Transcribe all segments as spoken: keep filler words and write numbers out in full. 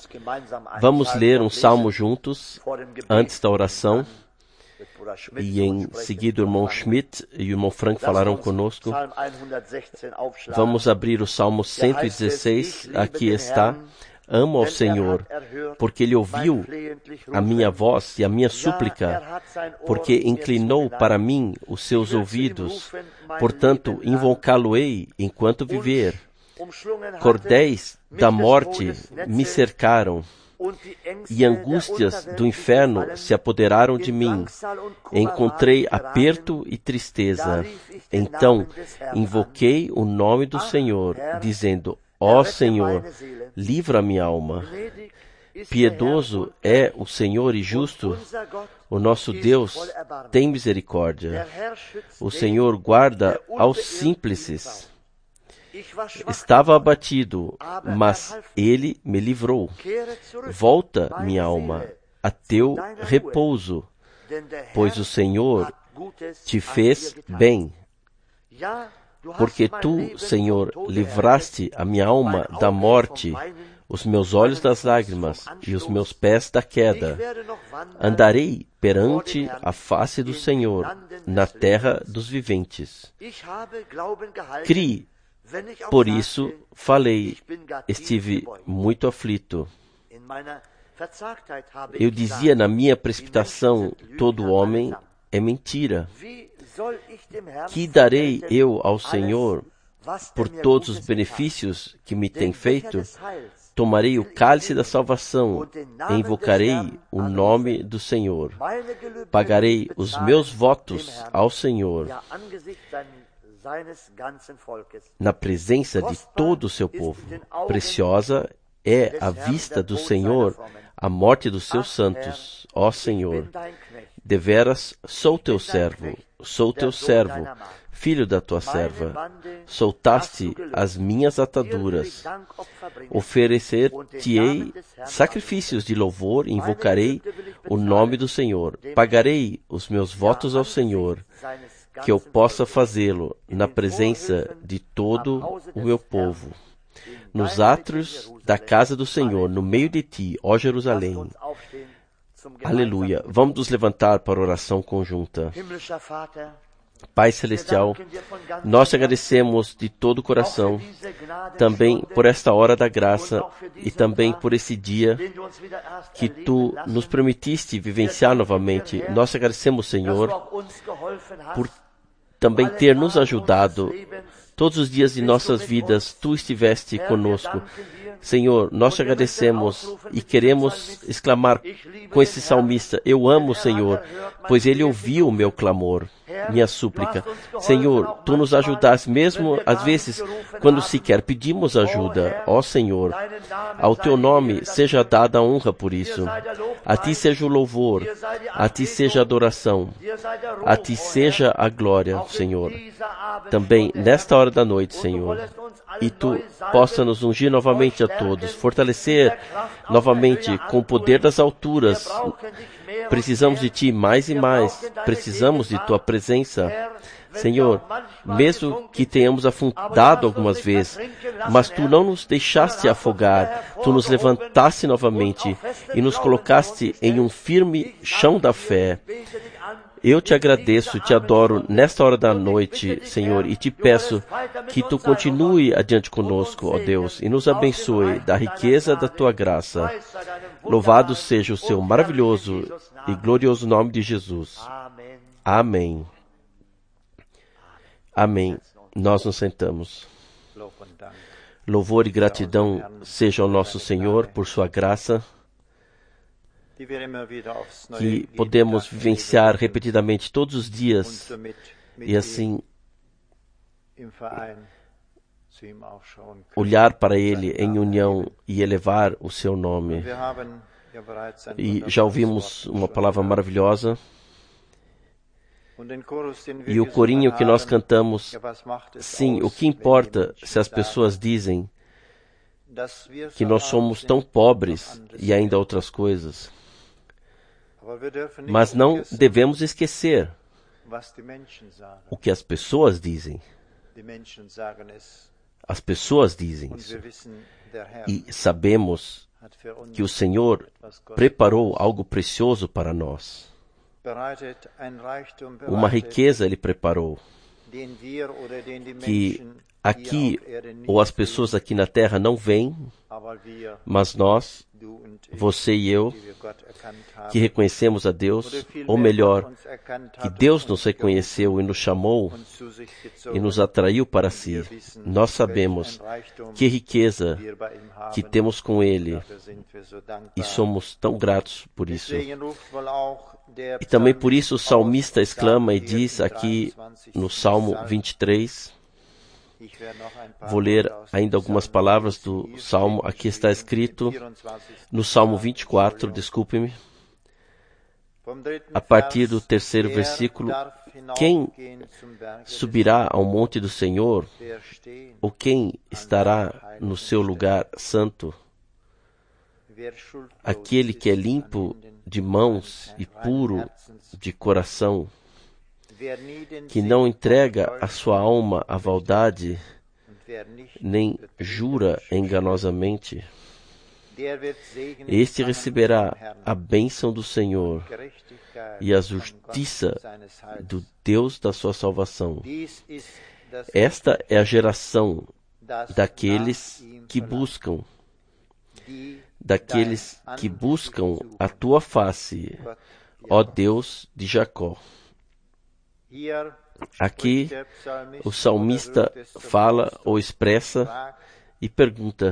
Vamos ler um salmo juntos, antes da oração, e em seguida o irmão Schmidt e o irmão Frank falarão conosco. Vamos abrir o Salmo cento e dezesseis, aqui está. Amo ao Senhor, porque Ele ouviu a minha voz e a minha súplica, porque inclinou para mim os seus ouvidos, portanto invocá-lo-ei enquanto viver. Cordéis da morte me cercaram, e angústias do inferno se apoderaram de mim. Encontrei aperto e tristeza. Então invoquei o nome do Senhor, dizendo: ó Senhor, livra minha alma. Piedoso é o Senhor e justo. O nosso Deus tem misericórdia. O Senhor guarda aos simples. Estava abatido, mas Ele me livrou. Volta, minha alma, a teu repouso, pois o Senhor te fez bem. Porque tu, Senhor, livraste a minha alma da morte, os meus olhos das lágrimas e os meus pés da queda. Andarei perante a face do Senhor, na terra dos viventes. Crie, por isso falei, estive muito aflito. Eu dizia na minha precipitação, todo homem é mentira. Que darei eu ao Senhor por todos os benefícios que me tem feito? Tomarei o cálice da salvação e invocarei o nome do Senhor. Pagarei os meus votos ao Senhor na presença de todo o seu povo. Preciosa é a vista do Senhor a morte dos seus santos. Ó Senhor, deveras sou teu servo, sou teu servo, filho da tua serva. Soltaste as minhas ataduras. Oferecer-te-ei sacrifícios de louvor e invocarei o nome do Senhor. Pagarei os meus votos ao Senhor, que eu possa fazê-lo na presença de todo o meu povo, nos átrios da casa do Senhor, no meio de ti, ó Jerusalém. Aleluia. Vamos nos levantar para a oração conjunta. Pai Celestial, nós te agradecemos de todo o coração, também por esta hora da graça e também por esse dia que Tu nos permitiste vivenciar novamente. Nós te agradecemos, Senhor, por também ter nos ajudado. Todos os dias de nossas vidas, Tu estiveste conosco. Senhor, nós te agradecemos e queremos exclamar com esse salmista: eu amo o Senhor, pois Ele ouviu o meu clamor, minha súplica. Senhor, Tu nos ajudaste, mesmo às vezes quando sequer pedimos ajuda. Ó Senhor, ao Teu nome seja dada a honra por isso. A Ti seja o louvor, a Ti seja a adoração, a Ti seja a glória, Senhor. Também nesta hora da noite, Senhor, e Tu possa nos ungir novamente a todos, fortalecer novamente com o poder das alturas. Precisamos de Ti mais e mais, precisamos de Tua presença. Senhor, mesmo que tenhamos afundado algumas vezes, mas Tu não nos deixaste afogar, Tu nos levantaste novamente e nos colocaste em um firme chão da fé. Eu te agradeço, te adoro nesta hora da noite, Senhor, e te peço que Tu continue adiante conosco, ó Deus, e nos abençoe da riqueza da Tua graça. Louvado seja o Seu maravilhoso e glorioso nome de Jesus. Amém. Amém. Nós nos sentamos. Louvor e gratidão seja ao nosso Senhor por Sua graça, que podemos vivenciar repetidamente todos os dias e assim olhar para Ele em união e elevar o Seu nome. E já ouvimos uma palavra maravilhosa. E o corinho que nós cantamos, sim, o que importa se as pessoas dizem que nós somos tão pobres e ainda outras coisas. Mas não devemos esquecer o que as pessoas dizem. As pessoas dizem isso. E sabemos que o Senhor preparou algo precioso para nós. Uma riqueza Ele preparou, que aqui, ou as pessoas aqui na terra não veem, mas nós, você e eu, que reconhecemos a Deus, ou melhor, que Deus nos reconheceu e nos chamou e nos atraiu para si, nós sabemos que riqueza que temos com Ele e somos tão gratos por isso. E também por isso o salmista exclama e diz aqui no Salmo vinte e três, vou ler ainda algumas palavras do Salmo, aqui está escrito no Salmo vinte e quatro, desculpe-me, a partir do terceiro versículo, quem subirá ao monte do Senhor, ou quem estará no seu lugar santo? Aquele que é limpo de mãos e puro de coração, que não entrega a sua alma à maldade, nem jura enganosamente. Este receberá a bênção do Senhor e a justiça do Deus da sua salvação. Esta é a geração daqueles que buscam, daqueles que buscam a tua face, ó Deus de Jacó. Aqui o salmista fala ou expressa e pergunta: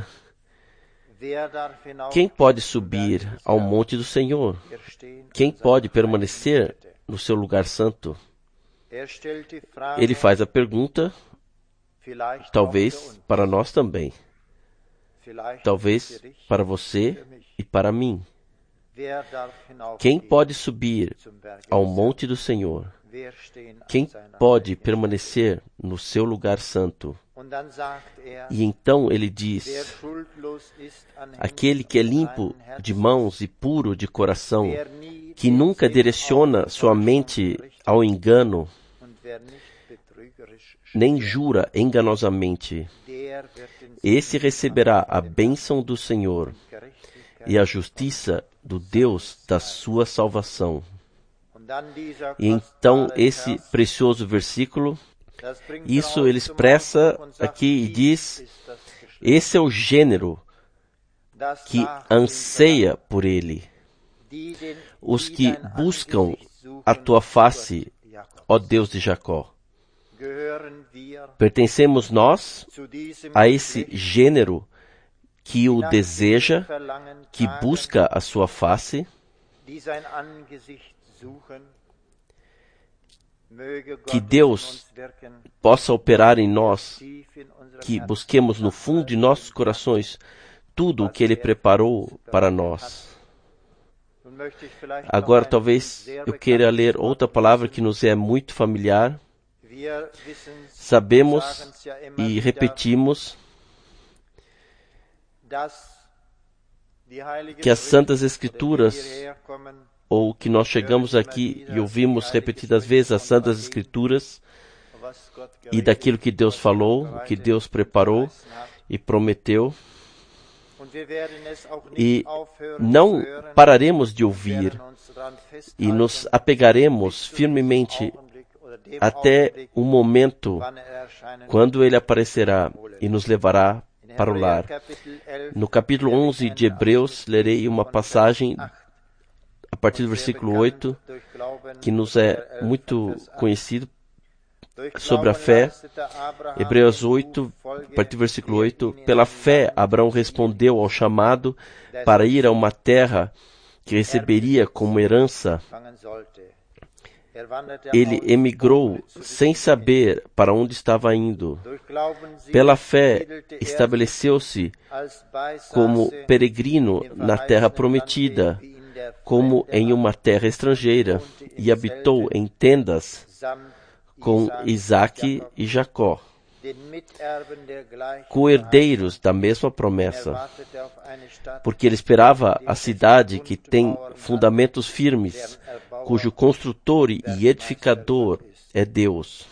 quem pode subir ao monte do Senhor? Quem pode permanecer no seu lugar santo? Ele faz a pergunta, talvez para nós também, talvez para você e para mim. Quem pode subir ao monte do Senhor? Quem pode permanecer no seu lugar santo? E então ele diz: aquele que é limpo de mãos e puro de coração, que nunca direciona sua mente ao engano, nem jura enganosamente, esse receberá a bênção do Senhor e a justiça do Deus da sua salvação. E então esse precioso versículo, isso ele expressa aqui e diz, esse é o gênero que anseia por ele, os que buscam a tua face, ó Deus de Jacó. Pertencemos nós a esse gênero que o deseja, que busca a sua face. Que Deus possa operar em nós, que busquemos no fundo de nossos corações tudo o que Ele preparou para nós. Agora, talvez eu queira ler outra palavra que nos é muito familiar. Sabemos e repetimos que as Santas Escrituras, ou que nós chegamos aqui e ouvimos repetidas vezes as Santas Escrituras, e daquilo que Deus falou, o que Deus preparou e prometeu, e não pararemos de ouvir, e nos apegaremos firmemente até o momento quando Ele aparecerá e nos levará para o lar. No capítulo onze de Hebreus, lerei uma passagem a partir do versículo oito, que nos é muito conhecido, sobre a fé. Hebreus oito, a partir do versículo oito, pela fé Abraão respondeu ao chamado para ir a uma terra que receberia como herança. Ele emigrou sem saber para onde estava indo. Pela fé, estabeleceu-se como peregrino na terra prometida, como em uma terra estrangeira, e habitou em tendas com Isaque e Jacó, co-herdeiros da mesma promessa, porque ele esperava a cidade que tem fundamentos firmes, cujo construtor e edificador é Deus.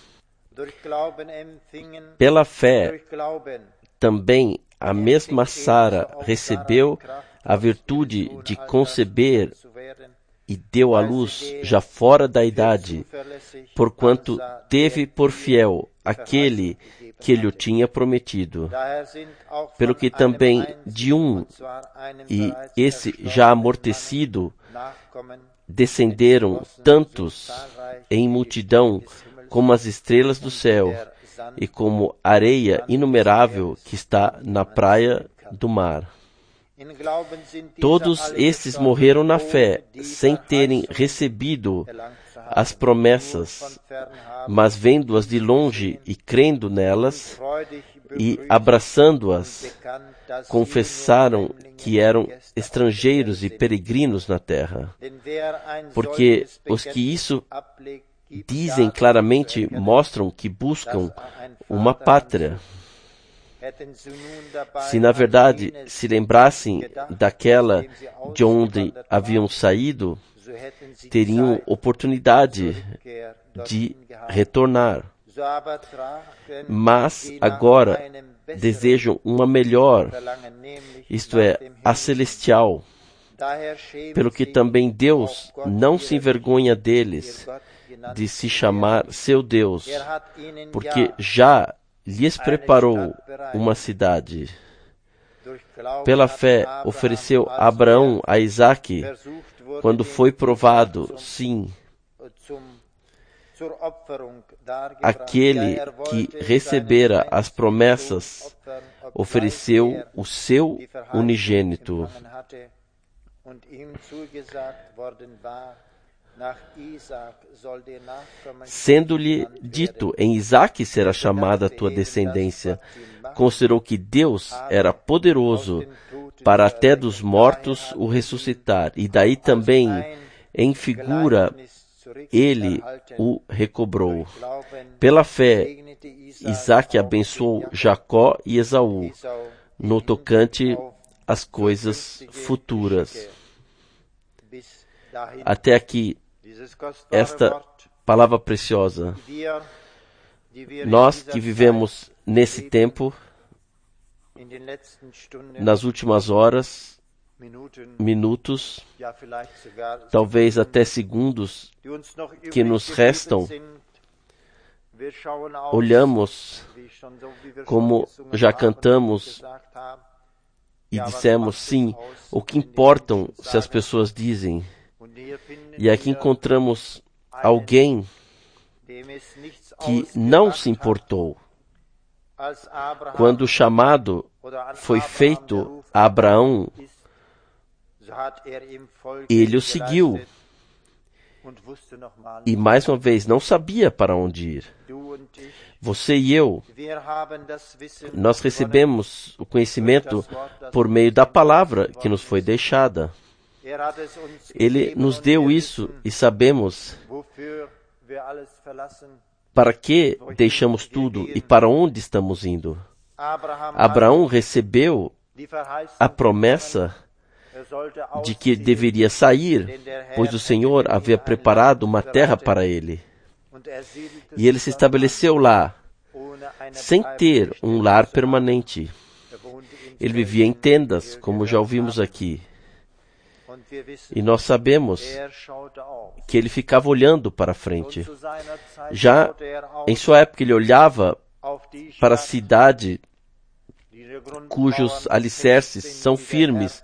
Pela fé, também a mesma Sara recebeu a virtude de conceber e deu à luz já fora da idade, porquanto teve por fiel aquele que lhe tinha prometido. Pelo que também de um, e esse já amortecido, descenderam tantos em multidão como as estrelas do céu e como areia inumerável que está na praia do mar. Todos estes morreram na fé, sem terem recebido as promessas, mas vendo-as de longe e crendo nelas, e abraçando-as, confessaram que eram estrangeiros e peregrinos na terra. Porque os que isso dizem claramente mostram que buscam uma pátria. Se na verdade se lembrassem daquela de onde haviam saído, teriam oportunidade de retornar. Mas agora desejam uma melhor, isto é, a celestial. Pelo que também Deus não se envergonha deles de se chamar seu Deus, porque já lhes preparou uma cidade. Pela fé ofereceu Abraão a Isaque, quando foi provado, sim, aquele que recebera as promessas ofereceu o seu unigênito. Sendo-lhe dito, em Isaque será chamada a tua descendência, considerou que Deus era poderoso para até dos mortos o ressuscitar, e daí também, em figura, ele o recobrou. Pela fé, Isaque abençoou Jacó e Esaú, no tocante às coisas futuras. Até aqui, esta palavra preciosa. Nós que vivemos nesse tempo, nas últimas horas, minutos, talvez até segundos que nos restam, olhamos, como já cantamos e dissemos, sim, o que importam se as pessoas dizem. E aqui encontramos alguém que não se importou. Quando o chamado foi feito a Abraão, ele o seguiu. E mais uma vez, não sabia para onde ir. Você e eu, nós recebemos o conhecimento por meio da palavra que nos foi deixada. Ele nos deu isso e sabemos para que deixamos tudo e para onde estamos indo. Abraão recebeu a promessa de que deveria sair, pois o Senhor havia preparado uma terra para ele. E ele se estabeleceu lá, sem ter um lar permanente. Ele vivia em tendas, como já ouvimos aqui. E nós sabemos que ele ficava olhando para frente. Já em sua época, ele olhava para a cidade cujos alicerces são firmes,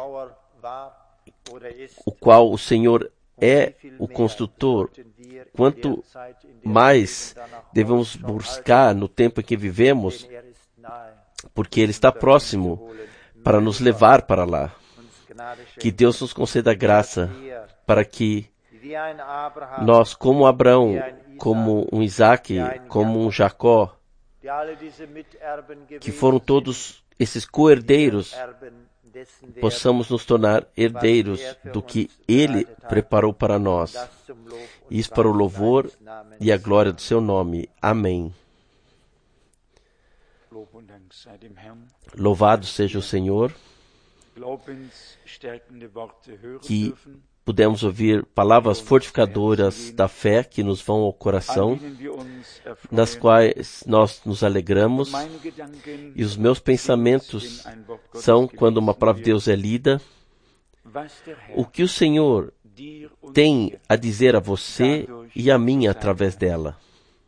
o qual o Senhor é o construtor. Quanto mais devemos buscar no tempo em que vivemos, porque Ele está próximo para nos levar para lá. Que Deus nos conceda graça para que nós, como Abraão, como um Isaque, como um Jacó, que foram todos esses co-herdeiros, possamos nos tornar herdeiros do que Ele preparou para nós. Isso para o louvor e a glória do Seu nome. Amém. Louvado seja o Senhor, que pudemos ouvir palavras fortificadoras da fé que nos vão ao coração, nas quais nós nos alegramos, e os meus pensamentos são, quando uma palavra de Deus é lida, o que o Senhor tem a dizer a você e a mim através dela.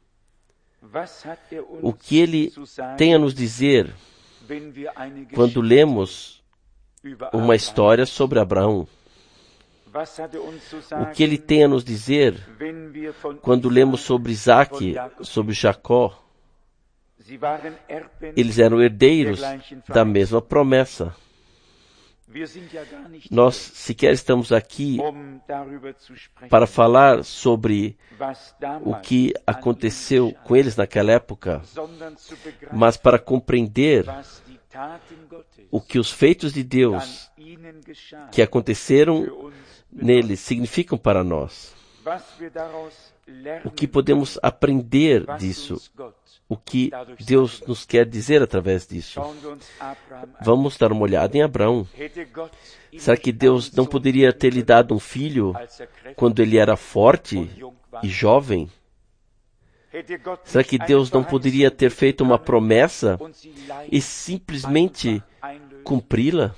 O que Ele tem a nos dizer quando lemos uma história sobre Abraão. O que Ele tem a nos dizer quando lemos sobre Isaac, sobre Jacó. Eles eram herdeiros da mesma promessa. Nós sequer estamos aqui para falar sobre o que aconteceu com eles naquela época, mas para compreender o que os feitos de Deus que aconteceram neles significam para nós. O que podemos aprender disso? O que Deus nos quer dizer através disso? Vamos dar uma olhada em Abraão. Será que Deus não poderia ter lhe dado um filho quando ele era forte e jovem? Será que Deus não poderia ter feito uma promessa e simplesmente cumpri-la?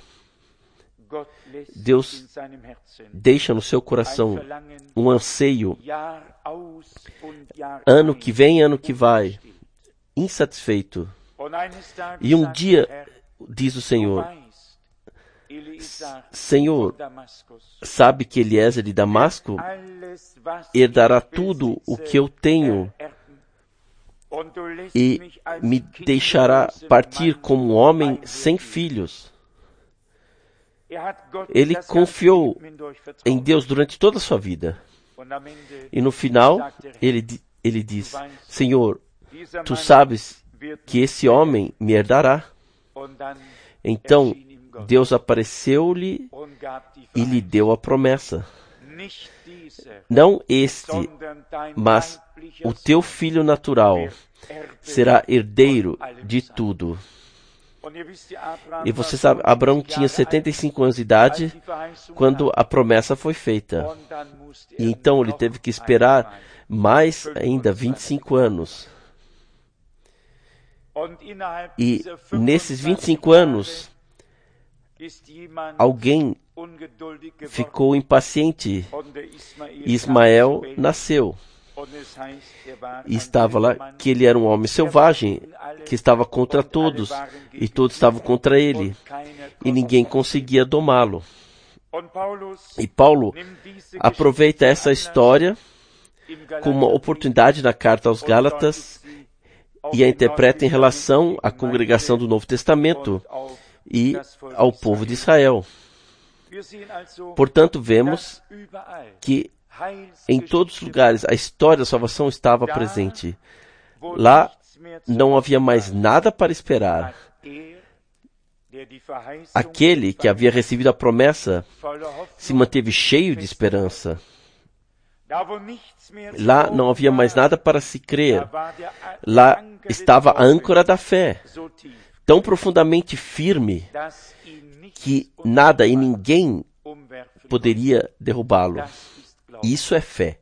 Deus deixa no seu coração um anseio, ano que vem, ano que vai, insatisfeito. E um dia, diz o Senhor, Senhor, sabe que Eliezer de Damasco herdará tudo o que eu tenho e me deixará partir como um homem sem filhos. Ele confiou em Deus durante toda a sua vida. E no final, ele, ele diz, Senhor, tu sabes que esse homem me herdará. Então, Deus apareceu-lhe e lhe deu a promessa. Não este, mas o teu filho natural será herdeiro de tudo. E você sabe, Abraão tinha setenta e cinco anos de idade quando a promessa foi feita. E então ele teve que esperar mais ainda vinte e cinco anos. E nesses vinte e cinco anos, alguém ficou impaciente. Ismael nasceu. E estava lá que ele era um homem selvagem, que estava contra todos, e todos estavam contra ele, e ninguém conseguia domá-lo. E Paulo aproveita essa história como uma oportunidade na carta aos Gálatas e a interpreta em relação à congregação do Novo Testamento e ao povo de Israel. Portanto, vemos que em todos os lugares a história da salvação estava presente. Lá não havia mais nada para esperar. Aquele que havia recebido a promessa se manteve cheio de esperança. Lá não havia mais nada para se crer. Lá estava a âncora da fé, tão profundamente firme que nada e ninguém poderia derrubá-lo. Isso é fé.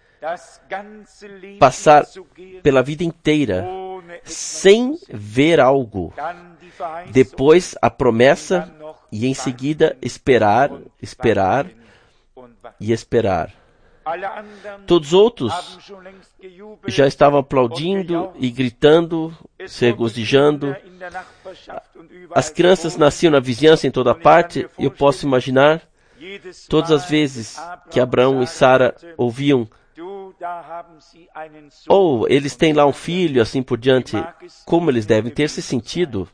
Passar pela vida inteira sem ver algo, depois a promessa e em seguida esperar, esperar e esperar. Todos os outros já estavam aplaudindo e gritando, se regozijando. As crianças nasciam na vizinhança em toda parte. Eu posso imaginar todas as vezes que Abraão e Sara ouviam, ou oh, eles têm lá um filho, assim por diante, como eles devem ter se sentido.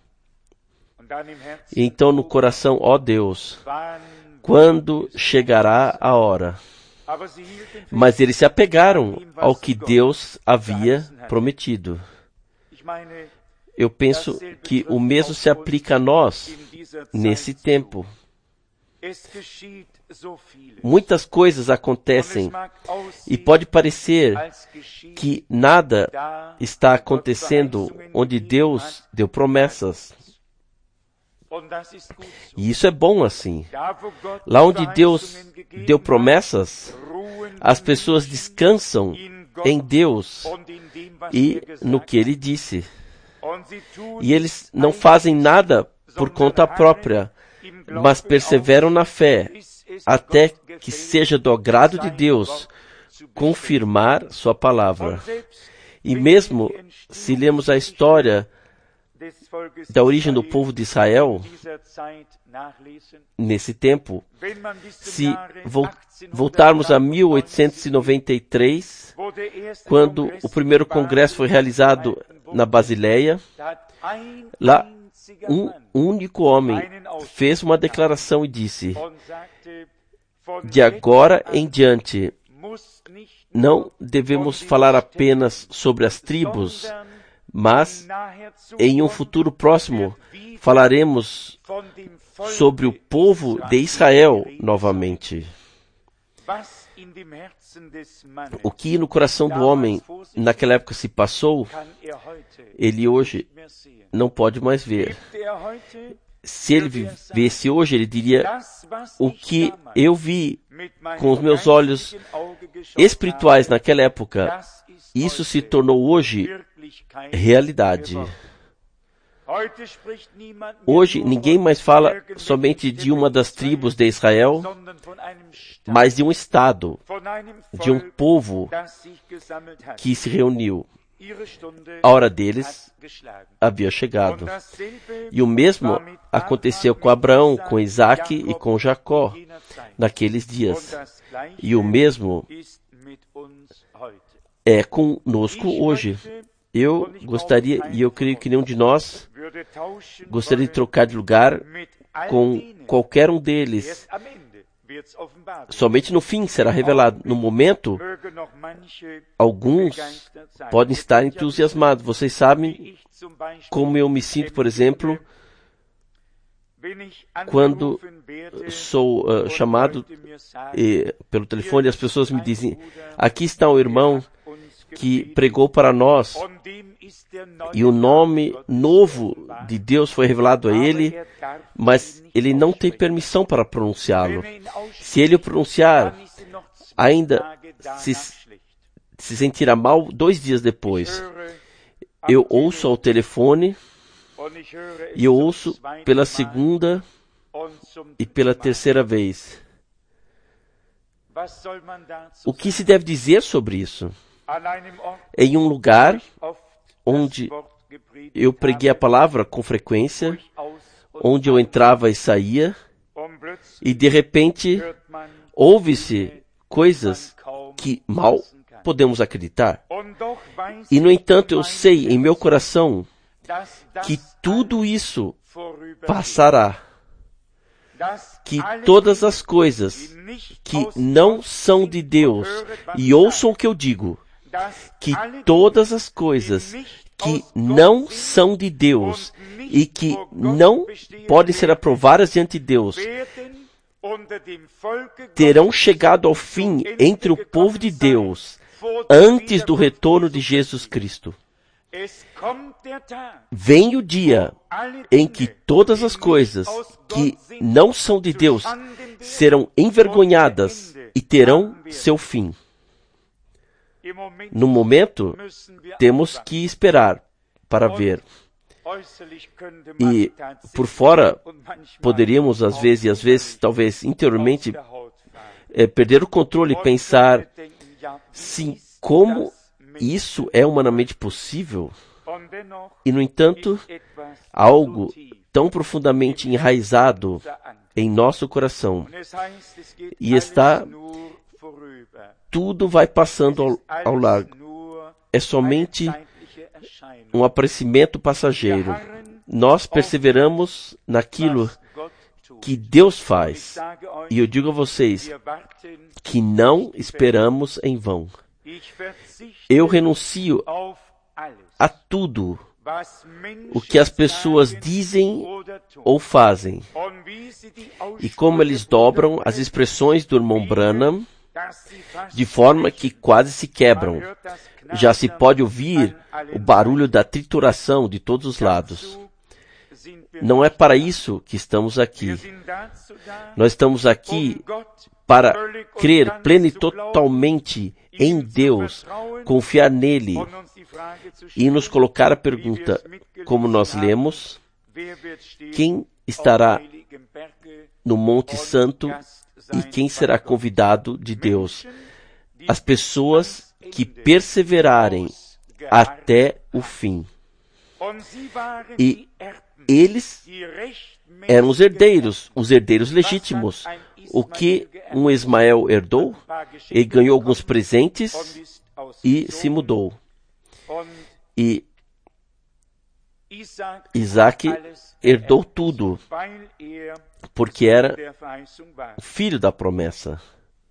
E então no coração, ó oh Deus, quando chegará a hora? Mas eles se apegaram ao que Deus havia prometido. Eu penso que o mesmo se aplica a nós nesse tempo. Muitas coisas acontecem e pode parecer que nada está acontecendo onde Deus deu promessas. E isso é bom assim. Lá onde Deus deu promessas, as pessoas descansam em Deus e no que Ele disse. E eles não fazem nada por conta própria, mas perseveram na fé, até que seja do agrado de Deus confirmar sua palavra. E mesmo se lemos a história da origem do povo de Israel, nesse tempo, se voltarmos a mil oitocentos e noventa e três, quando o primeiro congresso foi realizado na Basileia, lá um único homem fez uma declaração e disse: de agora em diante, não devemos falar apenas sobre as tribos, mas em um futuro próximo falaremos sobre o povo de Israel novamente. O que no coração do homem naquela época se passou, ele hoje não pode mais ver. Se ele vivesse hoje, ele diria: o que eu vi com os meus olhos espirituais naquela época, isso se tornou hoje realidade. Hoje ninguém mais fala somente de uma das tribos de Israel, mas de um estado, de um povo que se reuniu. A hora deles havia chegado. E o mesmo aconteceu com Abraão, com Isaac e com Jacó naqueles dias. E o mesmo é conosco hoje. Eu gostaria, e eu creio que nenhum de nós gostaria de trocar de lugar com qualquer um deles. Somente no fim será revelado. No momento, alguns podem estar entusiasmados. Vocês sabem como eu me sinto, por exemplo, quando sou uh, chamado eh, pelo telefone e as pessoas me dizem: aqui está um irmão que pregou para nós e o nome novo de Deus foi revelado a ele, mas ele não tem permissão para pronunciá-lo. Se ele o pronunciar, ainda se, se sentirá mal dois dias depois. Eu ouço ao telefone e eu ouço pela segunda e pela terceira vez. O que se deve dizer sobre isso? Em um lugar onde eu preguei a palavra com frequência, onde eu entrava e saía, e de repente ouve-se coisas que mal podemos acreditar. E no entanto eu sei em meu coração que tudo isso passará, que todas as coisas que não são de Deus, e ouçam o que eu digo, que todas as coisas que não são de Deus e que não podem ser aprovadas diante de Deus, terão chegado ao fim entre o povo de Deus antes do retorno de Jesus Cristo. Vem o dia em que todas as coisas que não são de Deus serão envergonhadas e terão seu fim. No momento, temos que esperar para ver. E por fora, poderíamos às vezes, e às vezes, talvez interiormente, é, perder o controle e pensar, sim, como isso é humanamente possível? E, no entanto, algo tão profundamente enraizado em nosso coração. E está, tudo vai passando ao, ao largo. É somente um aparecimento passageiro. Nós perseveramos naquilo que Deus faz. E eu digo a vocês que não esperamos em vão. Eu renuncio a tudo o que as pessoas dizem ou fazem. E como eles dobram as expressões do irmão Branham, de forma que quase se quebram. Já se pode ouvir o barulho da trituração de todos os lados. não é para isso que estamos aqui. Nós estamos aqui para crer plena e totalmente em Deus, confiar nele e nos colocar a pergunta, como nós lemos, quem estará no Monte Santo e quem será convidado de Deus? As pessoas que perseverarem até o fim. E eles eram os herdeiros, os herdeiros legítimos. O que um Ismael herdou? Ele ganhou alguns presentes e se mudou. E Isaac herdou tudo, porque era o filho da promessa.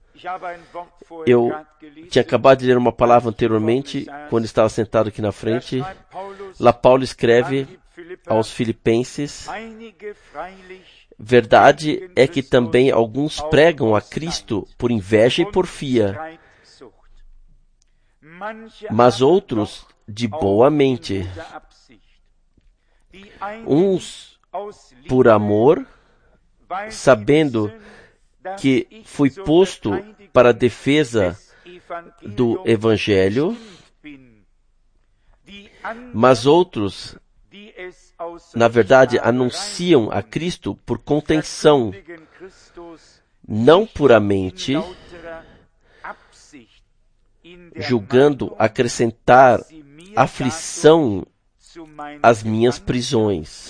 Eu tinha acabado de ler uma palavra anteriormente, quando estava sentado aqui na frente. Lá Paulo escreve aos Filipenses: verdade é que também alguns pregam a Cristo por inveja e porfia, mas outros de boa mente. Uns por amor, sabendo que fui posto para a defesa do Evangelho, mas outros, na verdade, anunciam a Cristo por contenção, não puramente, julgando acrescentar aflição às minhas prisões.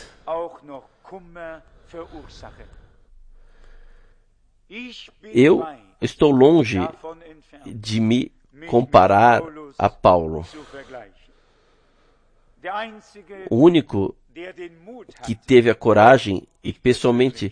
Eu estou longe de me comparar a Paulo. O único que teve a coragem, e pessoalmente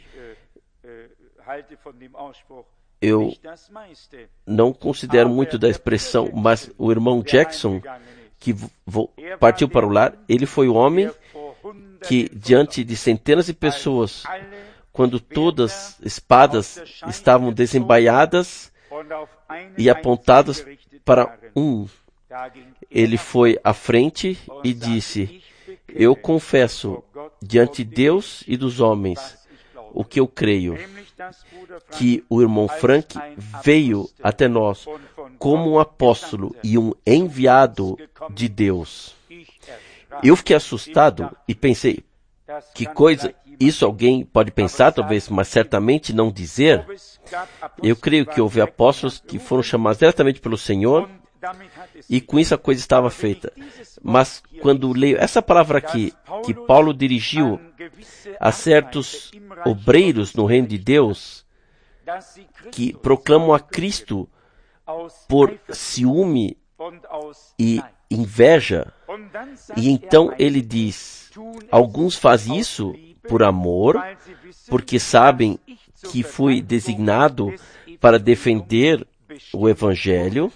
eu não considero muito da expressão, mas o irmão Jackson, que partiu para o lar, ele foi o homem que, diante de centenas de pessoas, quando todas as espadas estavam desembaiadas e apontadas para um, ele foi à frente e disse: eu confesso diante de Deus e dos homens o que eu creio, que o irmão Frank veio até nós como um apóstolo e um enviado de Deus. Eu fiquei assustado e pensei, que coisa, isso alguém pode pensar talvez, mas certamente não dizer. Eu creio que houve apóstolos que foram chamados diretamente pelo Senhor e com isso a coisa estava feita. Mas quando leio essa palavra aqui, que Paulo dirigiu a certos obreiros no reino de Deus, que proclamam a Cristo por ciúme e inveja, e então ele diz, alguns fazem isso por amor, porque sabem que fui designado para defender o Evangelho.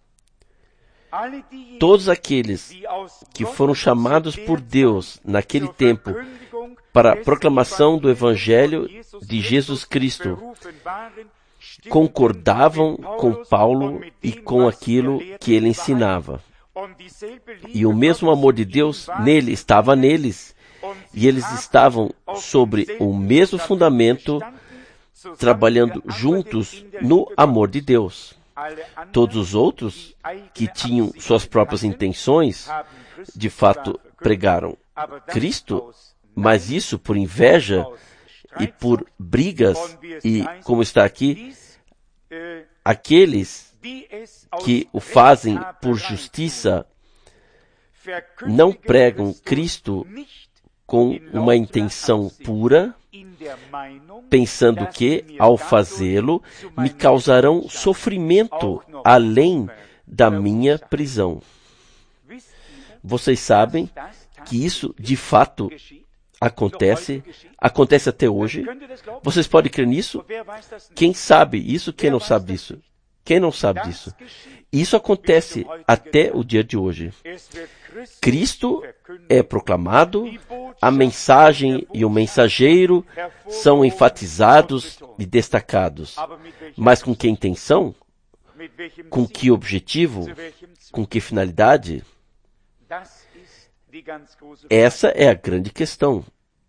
Todos aqueles que foram chamados por Deus naquele tempo para a proclamação do Evangelho de Jesus Cristo concordavam com Paulo e com aquilo que ele ensinava. E o mesmo amor de Deus nele estava neles, e eles estavam sobre o mesmo fundamento, trabalhando juntos no amor de Deus. Todos os outros, que tinham suas próprias intenções, de fato pregaram Cristo, mas isso por inveja e por brigas, e como está aqui, aqueles que o fazem por justiça não pregam Cristo com uma intenção pura, pensando que, ao fazê-lo, me causarão sofrimento além da minha prisão. Vocês sabem que isso, de fato, acontece, acontece até hoje. Vocês podem crer nisso? Quem sabe isso, quem não sabe disso? Quem não sabe disso? Isso acontece até o dia de hoje. Cristo é proclamado, a mensagem e o mensageiro são enfatizados e destacados. Mas com que intenção? Com que objetivo? Com que finalidade? Essa é a grande questão.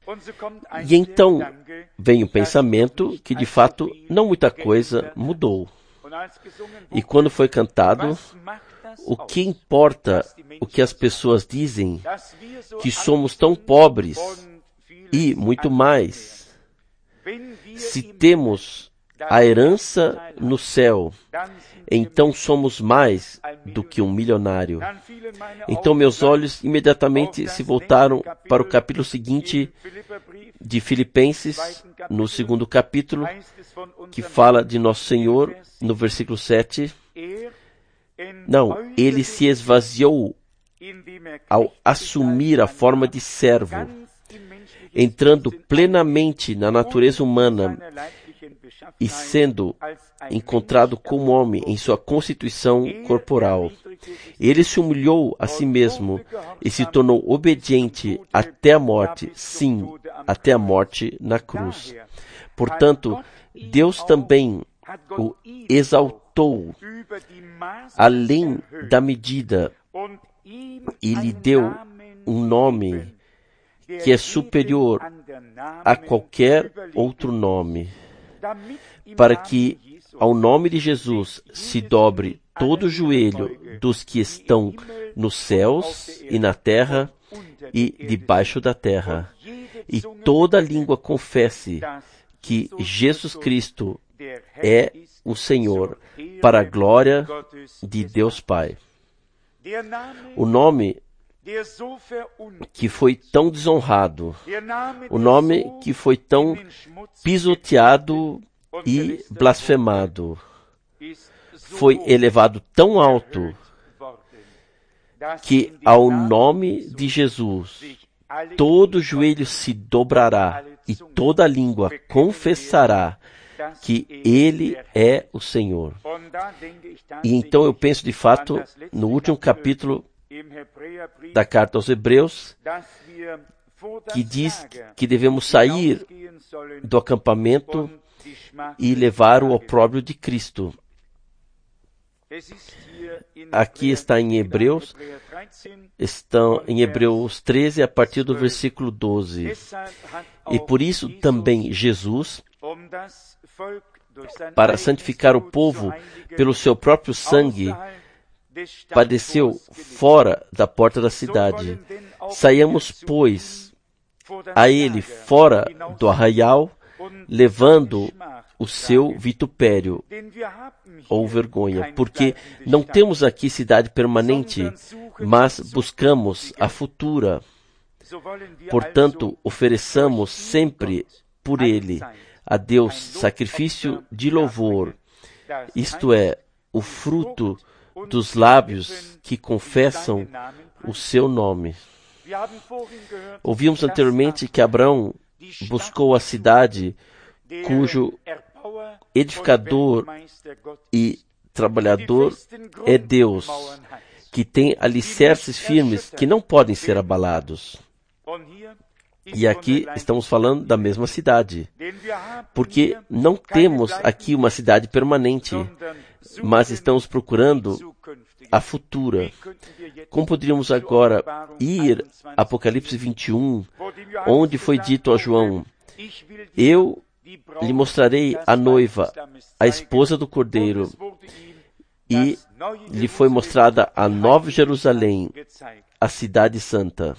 E então vem o pensamento que de fato não muita coisa mudou. E quando foi cantado, o que importa o que as pessoas dizem, que somos tão pobres e muito mais. Se temos a herança no céu, então somos mais do que um milionário. Então meus olhos imediatamente se voltaram para o capítulo seguinte de Filipenses, no segundo capítulo, que fala de Nosso Senhor, no versículo sete. Não, ele se esvaziou ao assumir a forma de servo, entrando plenamente na natureza humana e sendo encontrado como homem em sua constituição corporal. Ele se humilhou a si mesmo e se tornou obediente até a morte, sim, até a morte na cruz. Portanto, Deus também o exaltou além da medida e lhe deu um nome que é superior a qualquer outro nome, para que ao nome de Jesus se dobre todo o joelho dos que estão nos céus e na terra e debaixo da terra, e toda língua confesse que Jesus Cristo é o Senhor, para a glória de Deus Pai. O nome que foi tão desonrado, o nome que foi tão pisoteado e blasfemado, foi elevado tão alto que ao nome de Jesus todo joelho se dobrará e toda língua confessará que Ele é o Senhor. E então eu penso de fato no último capítulo da carta aos Hebreus, que diz que devemos sair do acampamento e levar o opróbrio de Cristo. Aqui está em Hebreus, estão em Hebreus treze, a partir do versículo doze. E por isso também Jesus, para santificar o povo pelo seu próprio sangue, padeceu fora da porta da cidade. Saiamos, pois, a ele fora do arraial, levando o seu vitupério ou vergonha, porque não temos aqui cidade permanente, mas buscamos a futura. Portanto, ofereçamos sempre por ele a Deus sacrifício de louvor, isto é, o fruto dos lábios que confessam o seu nome. Ouvimos anteriormente que Abraão buscou a cidade cujo edificador e trabalhador é Deus, que tem alicerces firmes que não podem ser abalados. E aqui estamos falando da mesma cidade, porque não temos aqui uma cidade permanente, mas estamos procurando a futura. Como poderíamos agora ir a Apocalipse vinte e um, onde foi dito a João: eu lhe mostrarei a noiva, a esposa do Cordeiro, e lhe foi mostrada a Nova Jerusalém, a cidade santa.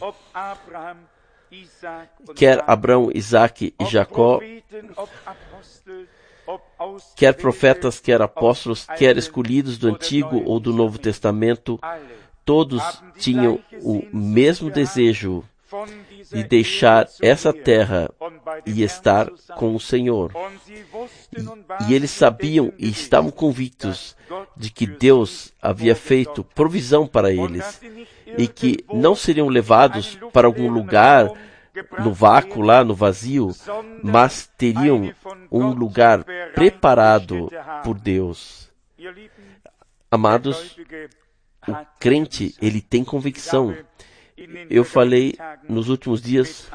Quer Abraão, Isaque e Jacó, quer profetas, quer apóstolos, quer escolhidos do Antigo ou do Novo Testamento, todos tinham o mesmo desejo de deixar essa terra e estar com o Senhor. E, e eles sabiam e estavam convictos de que Deus havia feito provisão para eles e que não seriam levados para algum lugar no vácuo, lá no vazio, mas teriam um lugar preparado por Deus. Amados, o crente, ele tem convicção. Eu falei nos últimos dias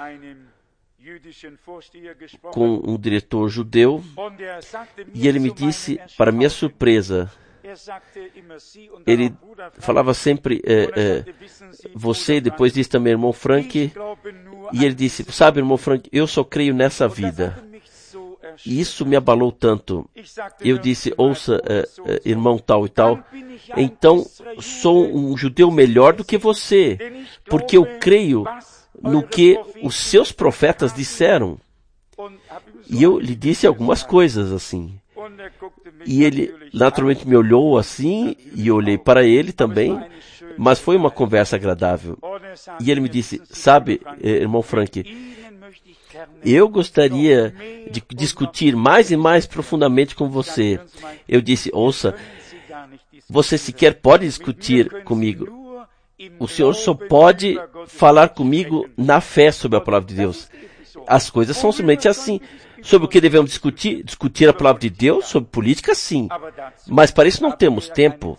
com um diretor judeu e ele me disse, para minha surpresa, Ele falava sempre, é, é, você, depois disse também, irmão Frank, e ele disse, sabe, irmão Frank, eu só creio nessa vida. E isso me abalou tanto. Eu disse, ouça, é, é, irmão tal e tal, então sou um judeu melhor do que você, porque eu creio no que os seus profetas disseram. E eu lhe disse algumas coisas assim. E ele naturalmente me olhou assim, e eu olhei para ele também, mas foi uma conversa agradável. E ele me disse, sabe, irmão Frank, eu gostaria de discutir mais e mais profundamente com você. Eu disse, ouça, você sequer pode discutir comigo. O senhor só pode falar comigo na fé sobre a palavra de Deus. As coisas são simplesmente assim. Sobre o que devemos discutir? Discutir a palavra de Deus? Sobre política, sim. Mas para isso não temos tempo.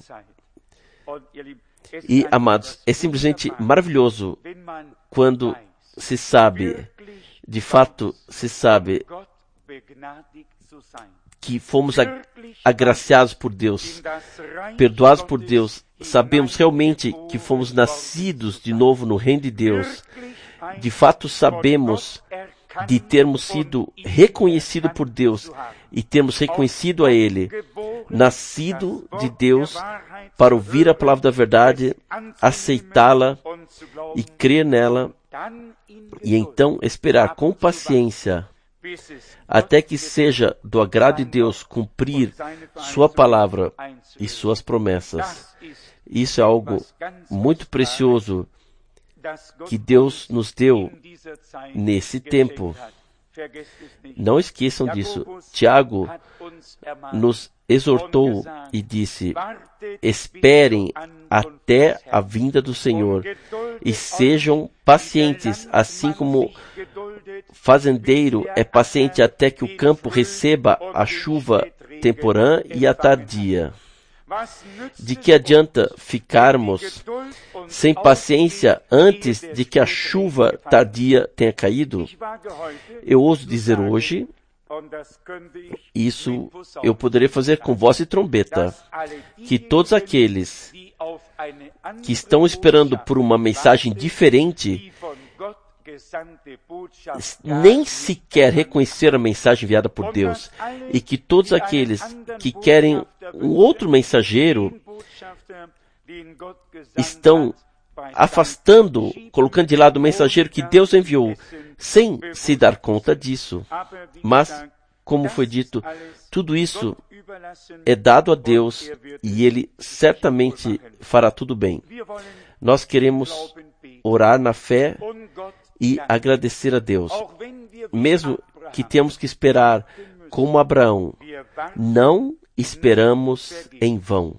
E, amados, é simplesmente maravilhoso quando se sabe, de fato, se sabe que fomos ag- agraciados por Deus, perdoados por Deus. Sabemos realmente que fomos nascidos de novo no reino de Deus. De fato, sabemos de termos sido reconhecidos por Deus e termos reconhecido a Ele, nascido de Deus para ouvir a palavra da verdade, aceitá-la e crer nela, e então esperar com paciência até que seja do agrado de Deus cumprir sua palavra e suas promessas. Isso é algo muito precioso que Deus nos deu nesse tempo. Não esqueçam disso. Tiago nos exortou e disse, esperem até a vinda do Senhor e sejam pacientes, assim como fazendeiro é paciente até que o campo receba a chuva temporã e a tardia. De que adianta ficarmos sem paciência antes de que a chuva tardia tenha caído? Eu ouso dizer hoje, isso eu poderia fazer com voz e trombeta, que todos aqueles que estão esperando por uma mensagem diferente nem sequer reconhecer a mensagem enviada por Deus, e que todos aqueles que querem um outro mensageiro estão afastando, colocando de lado o mensageiro que Deus enviou, sem se dar conta disso. Mas, como foi dito, tudo isso é dado a Deus e Ele certamente fará tudo bem. Nós queremos orar na fé e agradecer a Deus, mesmo que temos que esperar como Abraão. Não esperamos em vão.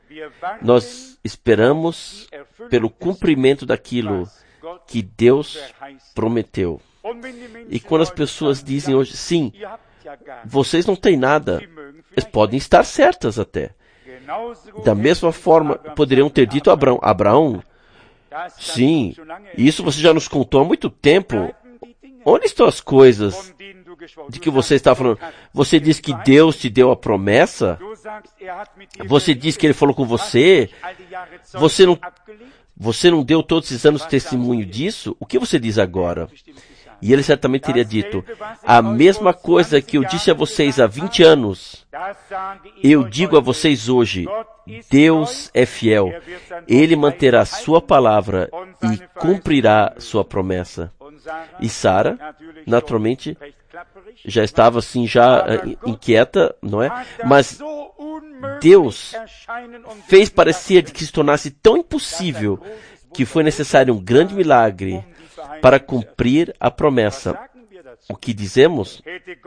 Nós esperamos pelo cumprimento daquilo que Deus prometeu. E quando as pessoas dizem hoje, sim, vocês não têm nada, eles podem estar certas até. Da mesma forma, poderiam ter dito a Abraão, Abraão, sim, isso você já nos contou há muito tempo. Onde estão as coisas de que você está falando? Você diz que Deus te deu a promessa? Você diz que Ele falou com você? Você não, você não deu todos esses anos testemunho disso? O que você diz agora? E ele certamente teria dito, a mesma coisa que eu disse a vocês há vinte anos, eu digo a vocês hoje, Deus é fiel, Ele manterá sua palavra e cumprirá sua promessa. E Sara, naturalmente, já estava assim, já uh, inquieta, não é? Mas Deus fez parecer que se tornasse tão impossível que foi necessário um grande milagre para cumprir a promessa. O que dizemos?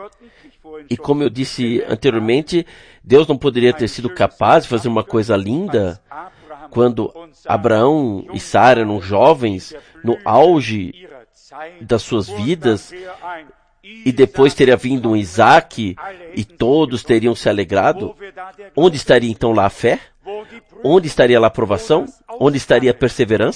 E como eu disse anteriormente, Deus não poderia ter sido capaz de fazer uma coisa linda quando Abraão e Sara eram jovens, no auge das suas vidas, e depois teria vindo um Isaac e todos teriam se alegrado? Onde estaria então lá a fé? Onde estaria lá a aprovação? Onde estaria a perseverança?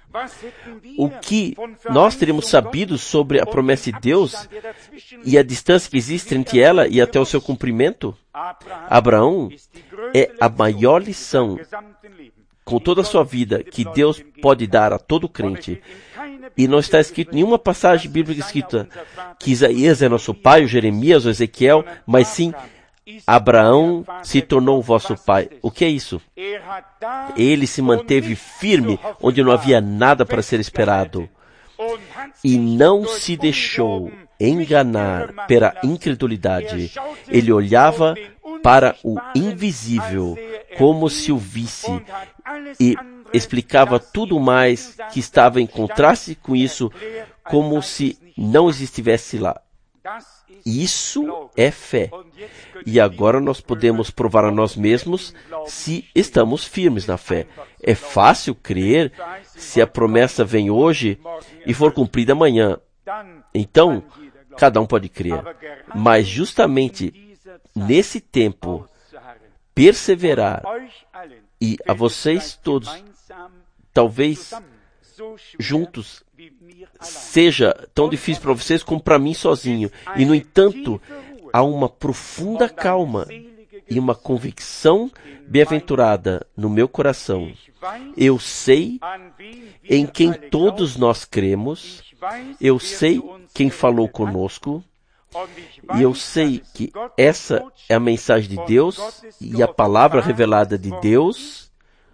O que nós teríamos sabido sobre a promessa de Deus e a distância que existe entre ela e até o seu cumprimento? Abraão é a maior lição com toda a sua vida que Deus pode dar a todo crente. E não está escrito nenhuma passagem bíblica escrita que Isaías é nosso pai, ou Jeremias, ou Ezequiel, mas sim Abraão se tornou o vosso pai. O que é isso? Ele se manteve firme onde não havia nada para ser esperado e não se deixou enganar pela incredulidade. Ele olhava para o invisível como se o visse e explicava tudo mais que estava em contraste com isso como se não estivesse lá. Isso é fé. E agora nós podemos provar a nós mesmos se estamos firmes na fé. É fácil crer se a promessa vem hoje e for cumprida amanhã. Então, cada um pode crer. Mas justamente nesse tempo, perseverar, e a vocês todos, talvez juntos, seja tão difícil para vocês como para mim sozinho. E, no entanto, há uma profunda calma e uma convicção bem-aventurada no meu coração. Eu sei em quem todos nós cremos, eu sei quem falou conosco, e eu sei que essa é a mensagem de Deus e a palavra revelada de Deus,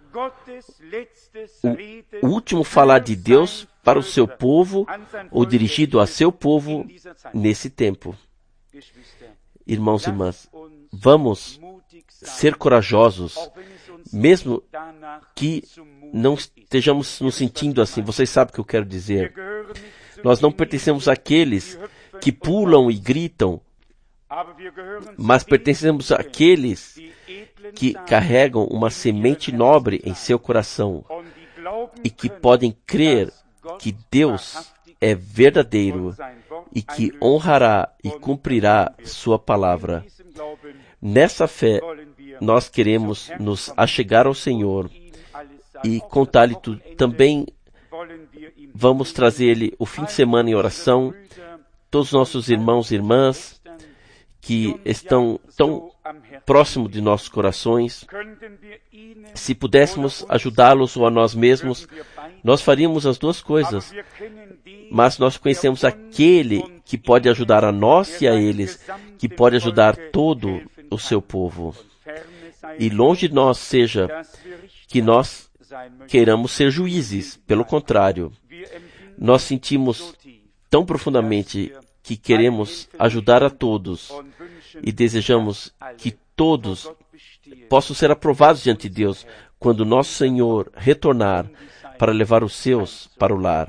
o último falar de Deus para o seu povo, ou dirigido a seu povo nesse tempo. Irmãos e irmãs, vamos ser corajosos, mesmo que não estejamos nos sentindo assim. Vocês sabem o que eu quero dizer. Nós não pertencemos àqueles que pulam e gritam, mas pertencemos àqueles que carregam uma semente nobre em seu coração e que podem crer que Deus é verdadeiro e que honrará e cumprirá sua palavra. Nessa fé, nós queremos nos achegar ao Senhor e contar-lhe tudo. Também vamos trazer-lhe o fim de semana em oração, todos os nossos irmãos e irmãs que estão tão próximo de nossos corações. Se pudéssemos ajudá-los ou a nós mesmos, nós faríamos as duas coisas. Mas nós conhecemos aquele que pode ajudar a nós e a eles, que pode ajudar todo o seu povo. E longe de nós seja que nós queiramos ser juízes. Pelo contrário, nós sentimos tão profundamente que queremos ajudar a todos e desejamos que todos possam ser aprovados diante de Deus quando nosso Senhor retornar para levar os seus para o lar.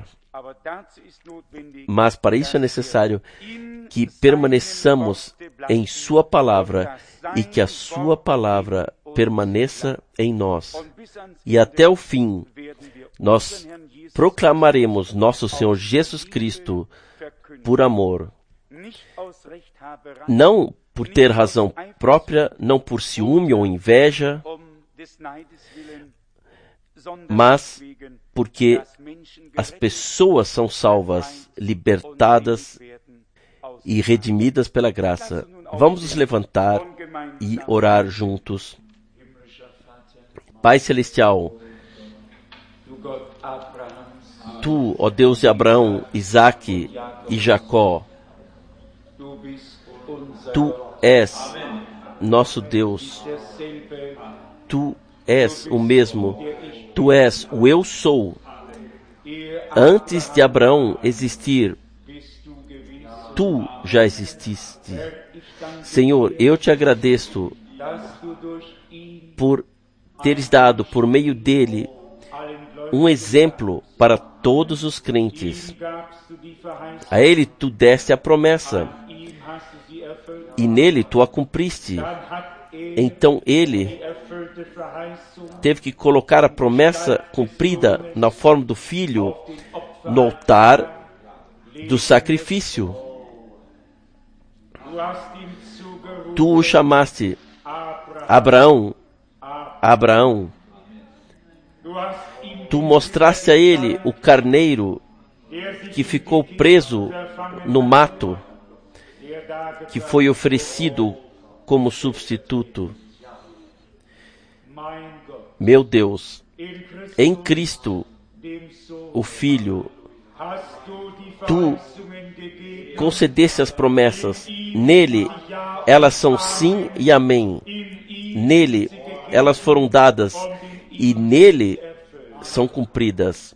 Mas para isso é necessário que permaneçamos em sua palavra e que a sua palavra permaneça em nós. E até o fim, nós proclamaremos nosso Senhor Jesus Cristo por amor. Não por ter razão própria, não por ciúme ou inveja, mas porque as pessoas são salvas, libertadas e redimidas pela graça. Vamos nos levantar e orar juntos. Pai Celestial, Tu, ó Deus de Abraão, Isaque e Jacó, Tu és nosso Deus. Tu és o mesmo. Tu és o Eu Sou. Antes de Abraão existir, Tu já exististe. Senhor, eu te agradeço por teres dado, por meio dele, um exemplo para todos os crentes. A ele tu deste a promessa, e nele tu a cumpriste. Então ele teve que colocar a promessa cumprida na forma do filho no altar do sacrifício. Tu o chamaste Abraão, Abraão. Tu mostraste a ele o carneiro que ficou preso no mato, que foi oferecido como substituto. Meu Deus, em Cristo, o Filho, Tu concedeste as promessas. Nele, elas são sim e amém. Nele, elas foram dadas e nele são cumpridas.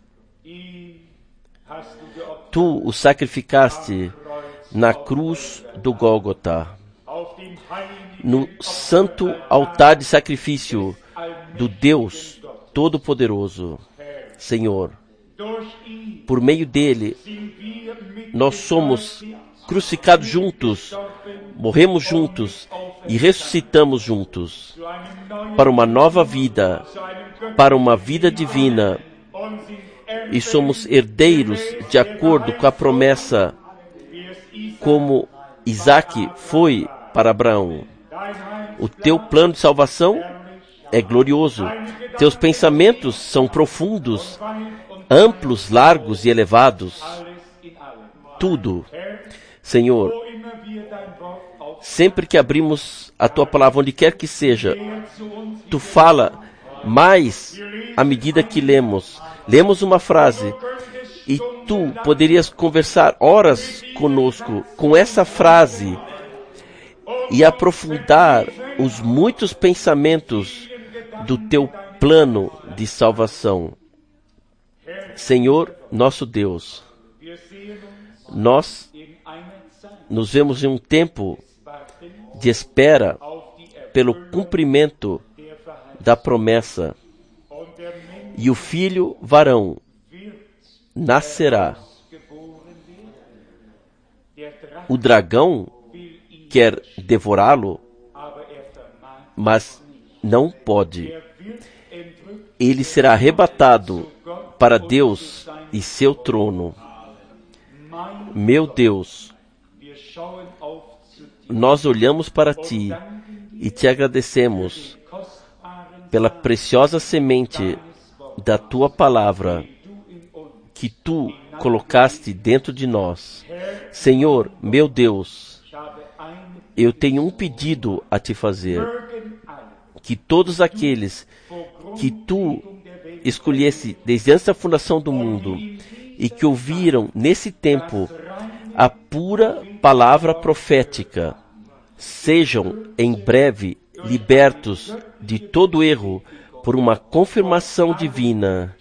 Tu o sacrificaste na cruz do Gólgota, no santo altar de sacrifício do Deus Todo-Poderoso. Senhor, por meio dele, nós somos crucificados juntos, morremos juntos e ressuscitamos juntos para uma nova vida, para uma vida divina, e somos herdeiros de acordo com a promessa, como Isaac foi para Abraão. O teu plano de salvação é glorioso. Teus pensamentos são profundos, amplos, largos e elevados. Tudo. Senhor, sempre que abrimos a Tua palavra, onde quer que seja, Tu fala mais à medida que lemos. Lemos uma frase e Tu poderias conversar horas conosco com essa frase e aprofundar os muitos pensamentos do Teu plano de salvação. Senhor, nosso Deus, nós nos vemos em um tempo de espera pelo cumprimento da promessa, e o filho varão nascerá. O dragão quer devorá-lo, mas não pode. Ele será arrebatado para Deus e seu trono. Meu Deus, nós olhamos para Ti e Te agradecemos pela preciosa semente da Tua palavra que Tu colocaste dentro de nós. Senhor, meu Deus, eu tenho um pedido a Te fazer. Que todos aqueles que Tu escolhesse desde antes da fundação do mundo e que ouviram nesse tempo a pura palavra profética, sejam em breve libertos de todo erro por uma confirmação divina,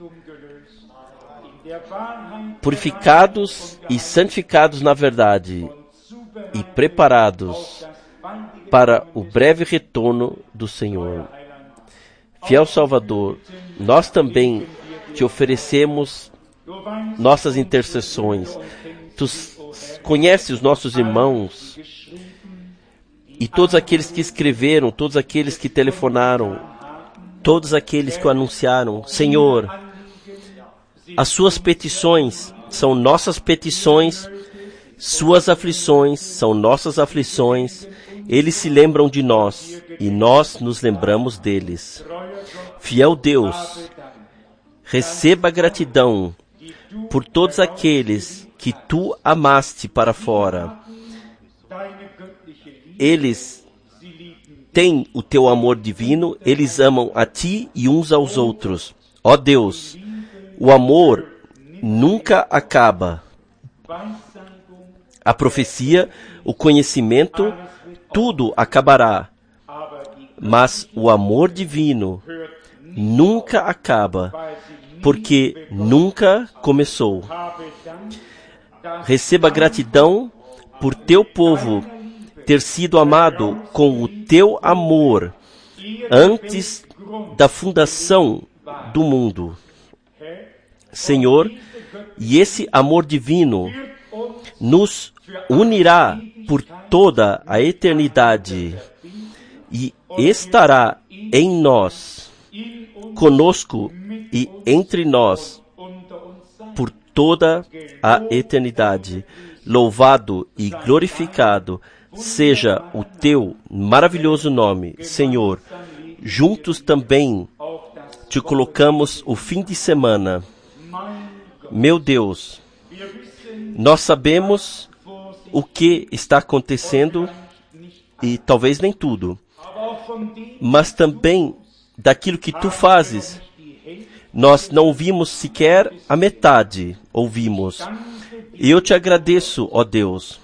purificados e santificados na verdade e preparados para o breve retorno do Senhor. Fiel Salvador, nós também Te oferecemos nossas intercessões. Tu conheces os nossos irmãos e todos aqueles que escreveram, todos aqueles que telefonaram, todos aqueles que o anunciaram. Senhor, as suas petições são nossas petições, suas aflições são nossas aflições. Eles se lembram de nós e nós nos lembramos deles. Fiel Deus, receba gratidão por todos aqueles que Tu amaste para fora. Eles têm o Teu amor divino, eles amam a Ti e uns aos outros. Ó Deus, o amor nunca acaba. A profecia, o conhecimento, tudo acabará. Mas o amor divino nunca acaba, porque nunca começou. Receba gratidão por Teu povo ter sido amado com o Teu amor antes da fundação do mundo. Senhor, e esse amor divino nos unirá por toda a eternidade e estará em nós, conosco e entre nós por toda a eternidade. Louvado e glorificado seja o Teu maravilhoso nome, Senhor. Juntos também te colocamos o fim de semana. Meu Deus, nós sabemos o que está acontecendo e talvez nem tudo, mas também daquilo que tu fazes, nós não ouvimos sequer a metade, ouvimos. E eu te agradeço, ó Deus,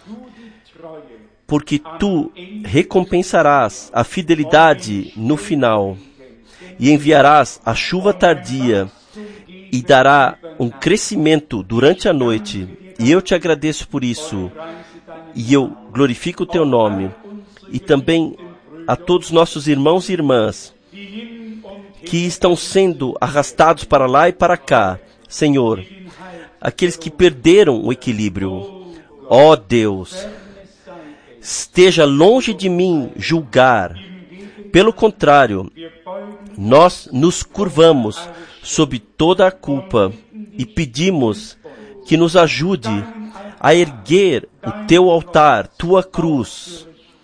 porque tu recompensarás a fidelidade no final e enviarás a chuva tardia e dará um crescimento durante a noite. E eu te agradeço por isso. E eu glorifico o teu nome. E também a todos os nossos irmãos e irmãs que estão sendo arrastados para lá e para cá. Senhor, aqueles que perderam o equilíbrio. Ó Deus, esteja longe de mim julgar. Pelo contrário, nós nos curvamos sob toda a culpa e pedimos que nos ajude a erguer o teu altar, tua cruz,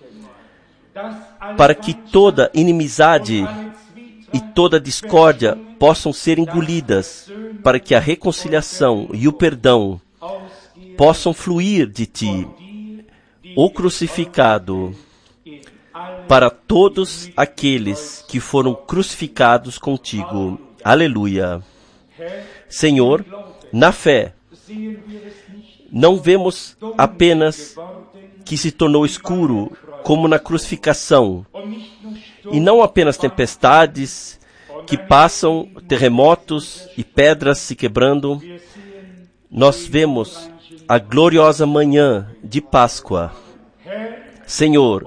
para que toda inimizade e toda discórdia possam ser engolidas, para que a reconciliação e o perdão possam fluir de ti, o crucificado, para todos aqueles que foram crucificados contigo. Aleluia. Senhor, na fé, não vemos apenas que se tornou escuro, como na crucificação, e não apenas tempestades que passam, terremotos e pedras se quebrando. Nós vemos a gloriosa manhã de Páscoa. Senhor,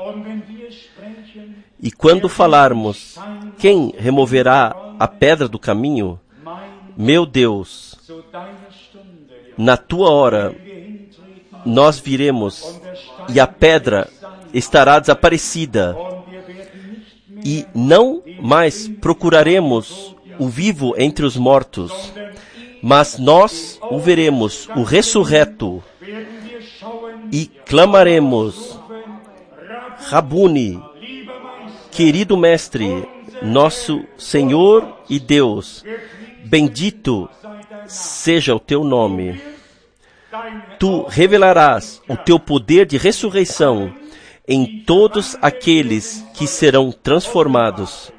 e quando falarmos, quem removerá a pedra do caminho? Meu Deus, na tua hora, nós viremos e a pedra estará desaparecida e não mais procuraremos o vivo entre os mortos, mas nós o veremos, o ressurreto, e clamaremos: Rabuni, querido Mestre, nosso Senhor e Deus, bendito seja o teu nome. Tu revelarás o teu poder de ressurreição em todos aqueles que serão transformados.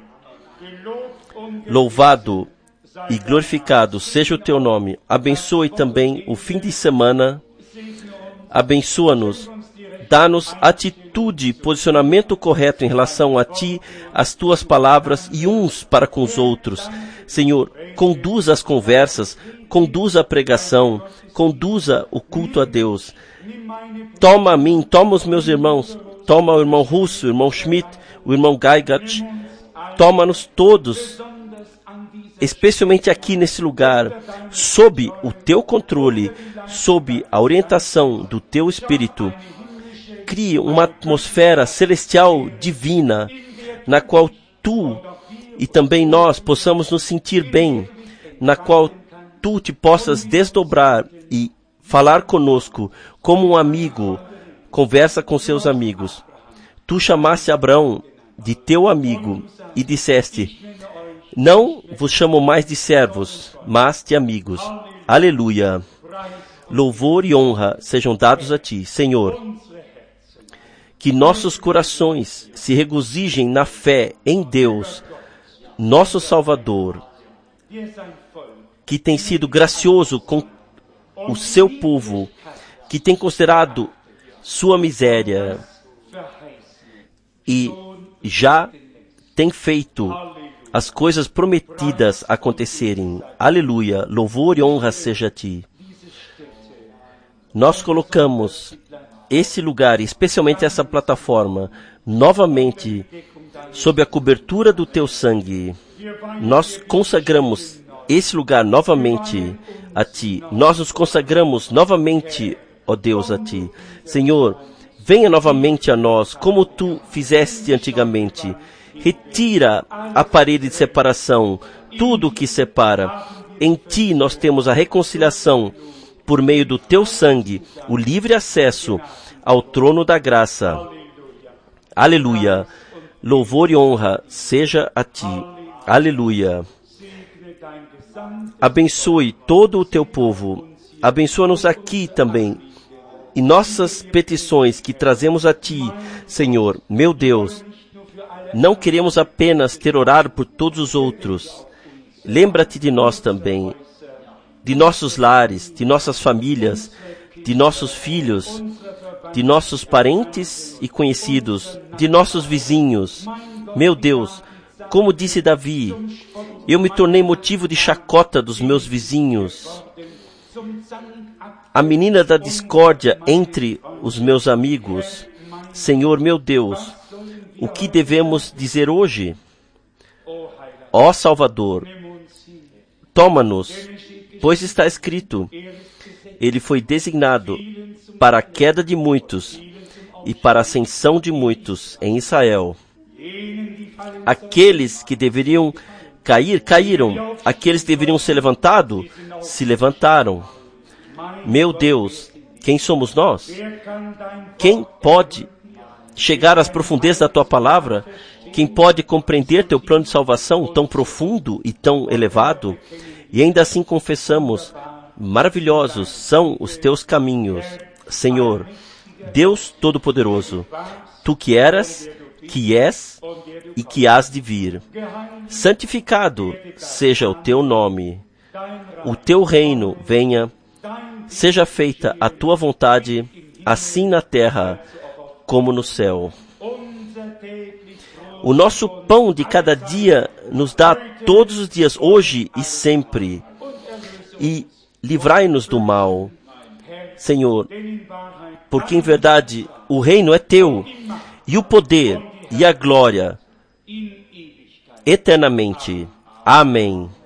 Louvado e glorificado seja o teu nome. Abençoe também o fim de semana. Abençoa-nos. Dá-nos atitude, posicionamento correto em relação a ti, as tuas palavras e uns para com os outros. Senhor, conduza as conversas, conduza a pregação, conduza o culto a Deus. Toma a mim, toma os meus irmãos, toma o irmão Russo, o irmão Schmidt, o irmão Geigert, toma-nos todos, especialmente aqui nesse lugar, sob o teu controle, sob a orientação do teu Espírito. Crie uma atmosfera celestial divina, na qual tu e também nós possamos nos sentir bem, na qual tu te possas desdobrar e falar conosco como um amigo, conversa com seus amigos. Tu chamaste Abraão de teu amigo e disseste: não vos chamo mais de servos, mas de amigos. Aleluia. Louvor e honra sejam dados a ti, Senhor. Que nossos corações se regozijem na fé em Deus, nosso Salvador, que tem sido gracioso com o seu povo, que tem considerado sua miséria e já tem feito as coisas prometidas acontecerem. Aleluia, louvor e honra seja a ti. Nós colocamos esse lugar, especialmente essa plataforma, novamente sob a cobertura do teu sangue. Nós consagramos esse lugar novamente a ti. Nós nos consagramos novamente, ó Deus, a ti. Senhor, venha novamente a nós, como tu fizeste antigamente. Retira a parede de separação, tudo o que separa. Em ti nós temos a reconciliação por meio do teu sangue, o livre acesso ao trono da graça. Aleluia. Louvor e honra seja a ti. Aleluia. abençoe todo o teu povo. Abençoa-nos aqui também. E nossas petições que trazemos a Ti, Senhor, meu Deus, não queremos apenas ter orado por todos os outros. Lembra-te de nós também, de nossos lares, de nossas famílias, de nossos filhos, de nossos parentes e conhecidos, de nossos vizinhos. Meu Deus, como disse Davi, eu me tornei motivo de chacota dos meus vizinhos, a menina da discórdia entre os meus amigos. Senhor, meu Deus, o que devemos dizer hoje? Ó Salvador, toma-nos, pois está escrito, ele foi designado para a queda de muitos e para a ascensão de muitos em Israel. Aqueles que deveriam cair, caíram. Aqueles que deveriam ser levantados, se levantaram. Meu Deus, quem somos nós? Quem pode chegar às profundezas da Tua palavra? Quem pode compreender Teu plano de salvação tão profundo e tão elevado? E ainda assim confessamos, maravilhosos são os Teus caminhos. Senhor, Deus Todo-Poderoso, Tu que eras, que és e que hás de vir. Santificado seja o Teu nome. O Teu reino venha. Seja feita a Tua vontade, assim na terra como no céu. O nosso pão de cada dia nos dá todos os dias, hoje e sempre. E livrai-nos do mal, Senhor, porque em verdade o reino é Teu, e o poder e a glória eternamente. Amém.